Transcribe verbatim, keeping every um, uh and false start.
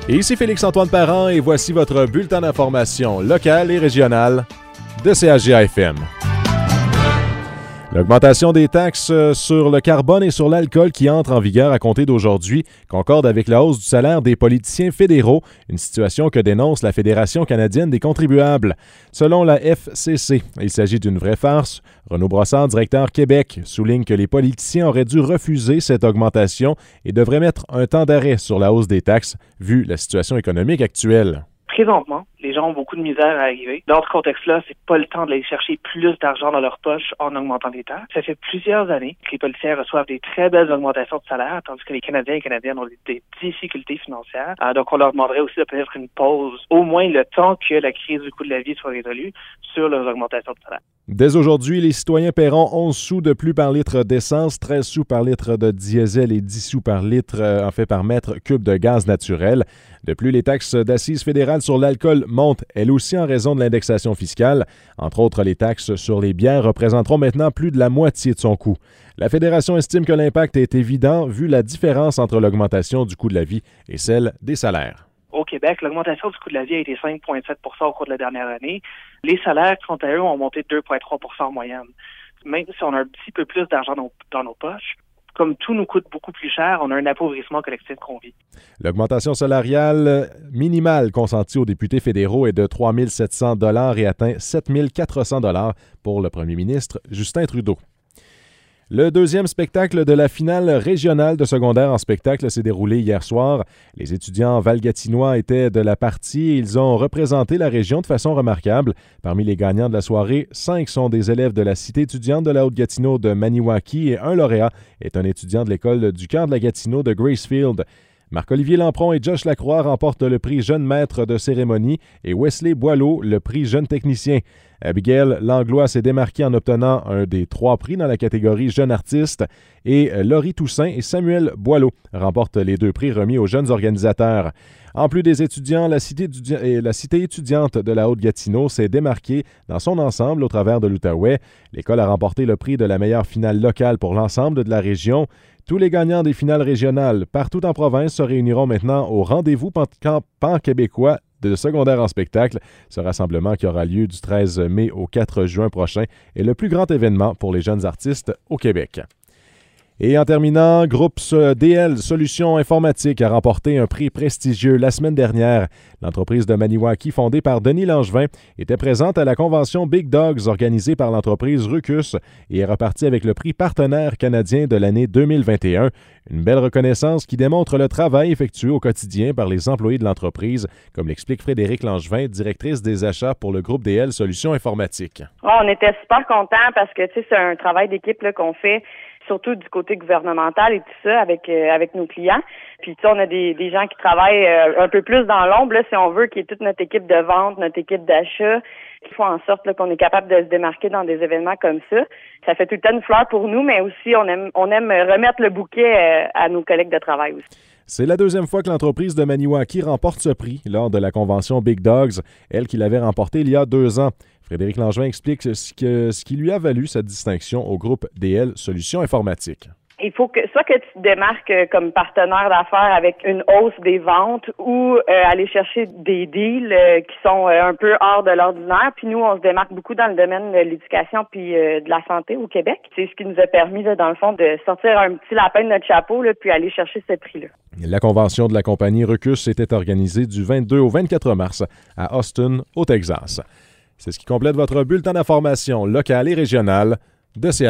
Et ici Félix-Antoine Parent et voici votre bulletin d'information locale et régionale de C H G A F M. L'augmentation des taxes sur le carbone et sur l'alcool qui entre en vigueur à compter d'aujourd'hui concorde avec la hausse du salaire des politiciens fédéraux, une situation que dénonce la Fédération canadienne des contribuables. Selon la F C C, il s'agit d'une vraie farce. Renaud Brossard, directeur Québec, souligne que les politiciens auraient dû refuser cette augmentation et devraient mettre un temps d'arrêt sur la hausse des taxes, vu la situation économique actuelle. Présentement, les gens ont beaucoup de misère à arriver. Dans ce contexte-là, c'est pas le temps d'aller chercher plus d'argent dans leur poche en augmentant les taxes. Ça fait plusieurs années que les politiciens reçoivent des très belles augmentations de salaire, tandis que les Canadiens et Canadiennes ont des difficultés financières. Euh, donc, on leur demanderait aussi de peut-être une pause, au moins le temps que la crise du coût de la vie soit résolue, sur leurs augmentations de salaire. Dès aujourd'hui, les citoyens paieront onze sous de plus par litre d'essence, treize sous par litre de diesel et dix sous par litre, euh, en fait par mètre cube de gaz naturel. De plus, les taxes d'assises fédérales sur l'alcool montent, elles aussi en raison de l'indexation fiscale. Entre autres, les taxes sur les bières représenteront maintenant plus de la moitié de son coût. La Fédération estime que l'impact est évident vu la différence entre l'augmentation du coût de la vie et celle des salaires. Au Québec, l'augmentation du coût de la vie a été cinq virgule sept pour cent au cours de la dernière année. Les salaires, quant à eux, ont monté de deux virgule trois pour cent en moyenne. Même si on a un petit peu plus d'argent dans, dans nos poches, comme tout nous coûte beaucoup plus cher, on a un appauvrissement collectif qu'on vit. L'augmentation salariale minimale consentie aux députés fédéraux est de trois mille sept cents dollars et atteint sept mille quatre cents dollars pour le premier ministre Justin Trudeau. Le deuxième spectacle de la finale régionale de secondaire en spectacle s'est déroulé hier soir. Les étudiants valgatinois étaient de la partie et ils ont représenté la région de façon remarquable. Parmi les gagnants de la soirée, cinq sont des élèves de la cité étudiante de la Haute-Gatineau de Maniwaki et un lauréat est un étudiant de l'école du cœur de la Gatineau de Gracefield. Marc-Olivier Lampron et Josh Lacroix remportent le prix Jeune maître de cérémonie et Wesley Boileau le prix Jeune technicien. Abigail Langlois s'est démarquée en obtenant un des trois prix dans la catégorie Jeune artiste et Laurie Toussaint et Samuel Boileau remportent les deux prix remis aux jeunes organisateurs. En plus des étudiants, la cité, étudi- la cité étudiante de la Haute-Gatineau s'est démarquée dans son ensemble au travers de l'Outaouais. L'école a remporté le prix de la meilleure finale locale pour l'ensemble de la région. Tous les gagnants des finales régionales partout en province se réuniront maintenant au rendez-vous pan- pan-québécois de secondaire en spectacle. Ce rassemblement qui aura lieu du treize mai au quatre juin prochain est le plus grand événement pour les jeunes artistes au Québec. Et en terminant, Groupe D L Solutions Informatiques a remporté un prix prestigieux la semaine dernière. L'entreprise de Maniwaki, fondée par Denis Langevin, était présente à la convention Big Dogs organisée par l'entreprise Rucus et est repartie avec le prix partenaire canadien de l'année deux mille vingt et un. Une belle reconnaissance qui démontre le travail effectué au quotidien par les employés de l'entreprise, comme l'explique Frédéric Langevin, directrice des achats pour le Groupe D L Solutions Informatiques. Oh, on était super contents parce que c'est un travail d'équipe là, qu'on fait, surtout du côté gouvernemental et tout ça, avec euh, avec nos clients. Puis tu sais, on a des, des gens qui travaillent euh, un peu plus dans l'ombre, là, si on veut, qui est toute notre équipe de vente, notre équipe d'achat, qui font en sorte là, qu'on est capable de se démarquer dans des événements comme ça. Ça fait tout le temps une fleur pour nous, mais aussi on aime on aime remettre le bouquet euh, à nos collègues de travail aussi. C'est la deuxième fois que l'entreprise de Maniwaki remporte ce prix lors de la convention Big Dogs, elle qui l'avait remporté il y a deux ans. Frédéric Langevin explique ce, que, ce qui lui a valu cette distinction au groupe D L Solutions Informatiques. Il faut que soit que tu te démarques comme partenaire d'affaires avec une hausse des ventes ou euh, aller chercher des deals euh, qui sont euh, un peu hors de l'ordinaire. Puis nous, on se démarque beaucoup dans le domaine de l'éducation puis euh, de la santé au Québec. C'est ce qui nous a permis, là, dans le fond, de sortir un petit lapin de notre chapeau là, puis aller chercher ce prix-là. La convention de la compagnie Rucus était organisée du vingt-deux au vingt-quatre mars à Austin, au Texas. C'est ce qui complète votre bulletin d'information locale et régionale de C H G A.